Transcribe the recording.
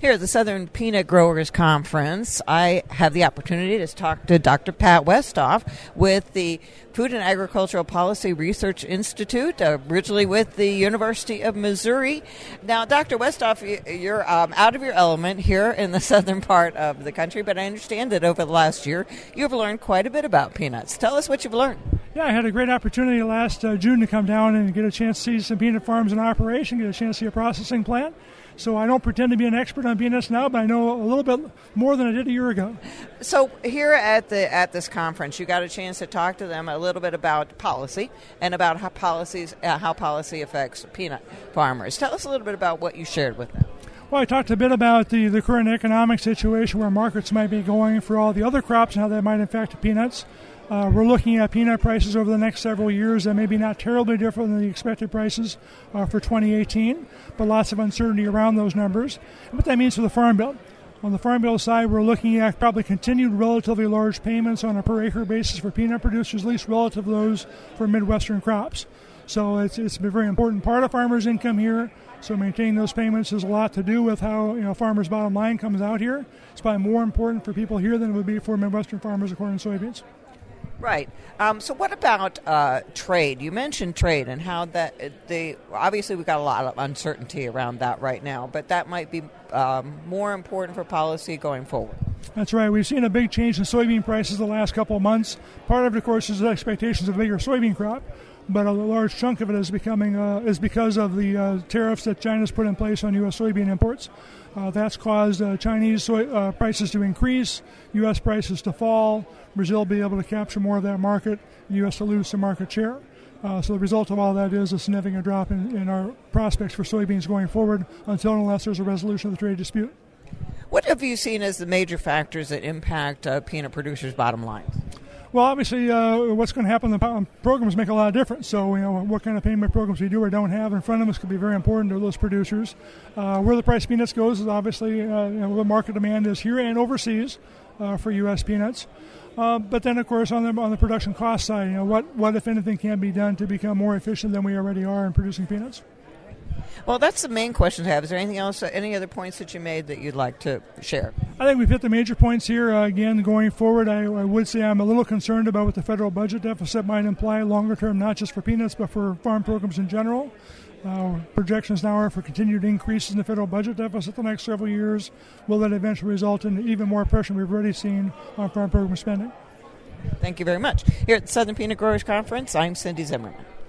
Here at the Southern Peanut Growers Conference, I have the opportunity to talk to Dr. Pat Westhoff with the Food and Agricultural Policy Research Institute, originally with the University of Missouri. Now, Dr. Westhoff, you're out of your element here in the southern part of the country, but I understand that over the last year, you've learned quite a bit about peanuts. Tell us what you've learned. Yeah, I had a great opportunity last June to come down and get a chance to see some peanut farms in operation, get a chance to see a processing plant. So I don't pretend to be an expert on peanuts now, but I know a little bit more than I did a year ago. So here at this conference, you got a chance to talk to them a little bit about policy and about how policy affects peanut farmers. Tell us a little bit about what you shared with them. Well, I talked a bit about the current economic situation, where markets might be going for all the other crops and how that might affect peanuts. We're looking at peanut prices over the next several years that may be not terribly different than the expected prices for 2018, but lots of uncertainty around those numbers. And what that means for the Farm Bill. On the Farm Bill side, we're looking at probably continued relatively large payments on a per-acre basis for peanut producers, at least relative to those for Midwestern crops. So it's a very important part of farmers' income here. So maintaining those payments has a lot to do with how farmers' bottom line comes out here. It's probably more important for people here than it would be for Midwestern farmers of corn and soybeans. Right. So what about trade? You mentioned trade and how obviously we've got a lot of uncertainty around that right now, but that might be more important for policy going forward. That's right. We've seen a big change in soybean prices the last couple of months. Part of it, of course, is the expectations of a bigger soybean crop, but a large chunk of it is because of the tariffs that China's put in place on U.S. soybean imports. That's caused Chinese prices to increase, U.S. prices to fall, Brazil be able to capture more of that market, U.S. to lose some market share. So the result of all that is a significant drop in our prospects for soybeans going forward until and unless there's a resolution of the trade dispute. What have you seen as the major factors that impact peanut producers' bottom lines? Well, obviously, what's going to happen in the programs make a lot of difference. So, what kind of payment programs we do or don't have in front of us could be very important to those producers. Where the price of peanuts goes is obviously what market demand is here and overseas for U.S. peanuts. But then, of course, on the production cost side, what if anything can be done to become more efficient than we already are in producing peanuts? Well, that's the main question to have. Is there anything else, any other points that you made that you'd like to share? I think we've hit the major points here. Again, going forward, I would say I'm a little concerned about what the federal budget deficit might imply longer term, not just for peanuts, but for farm programs in general. Projections now are for continued increases in the federal budget deficit the next several years. Will that eventually result in even more pressure we've already seen on farm program spending? Thank you very much. Here at the Southern Peanut Growers Conference, I'm Cindy Zimmerman.